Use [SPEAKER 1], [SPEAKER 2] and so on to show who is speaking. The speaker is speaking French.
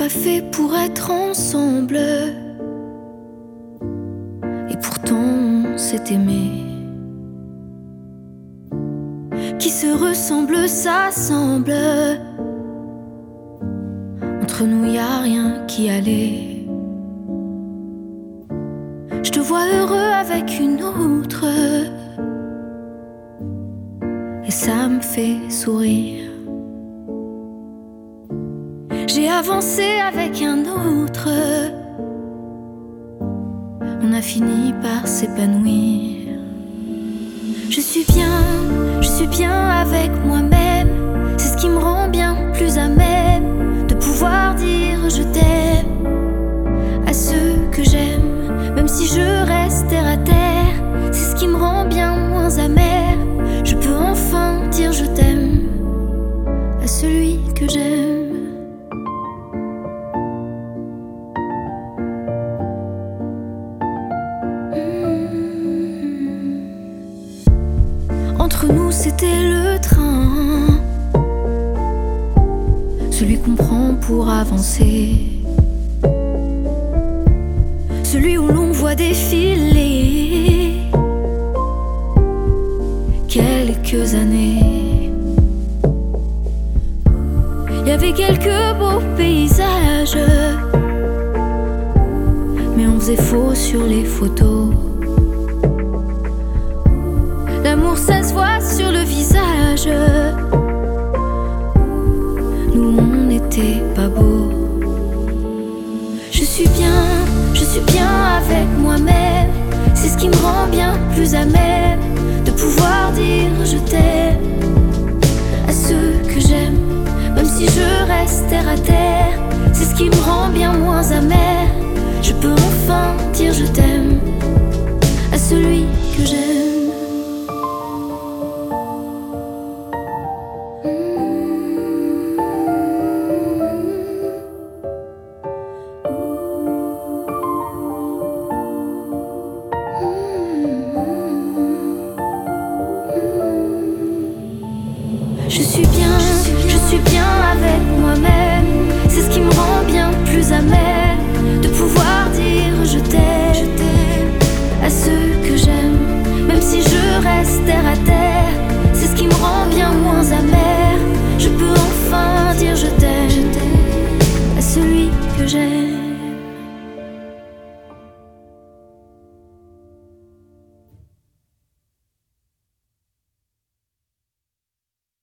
[SPEAKER 1] pas fait pour être ensemble, et pourtant on s'est aimé. Qui se ressemble s'assemble, entre nous y a rien qui allait. Je te vois heureux avec une autre, et ça me fait sourire. J'ai avancé avec un autre, on a fini par s'épanouir. Je suis bien avec moi-même. C'est ce qui me rend bien plus à même de pouvoir dire je t'aime à ceux que j'aime, même si je reste terre à terre. C'est ce qui me rend bien moins amer. Je peux enfin dire je t'aime à celui que j'aime. Entre nous c'était le train, celui qu'on prend pour avancer, celui où l'on voit défiler quelques années. Il y avait quelques beaux paysages, mais on faisait faux sur les photos. L'amour ça se voit sur le visage. Nous on n'était pas beaux. Je suis bien avec moi-même. C'est ce qui me rend bien plus à même de pouvoir dire je t'aime à ceux que j'aime, même si je reste terre à terre. C'est ce qui me rend bien moins amer. Je peux enfin dire je t'aime à celui que j'aime. Je suis bien avec moi-même. C'est ce qui me rend bien plus amer de pouvoir dire je t'aime à ceux que j'aime, même si je reste terre à terre.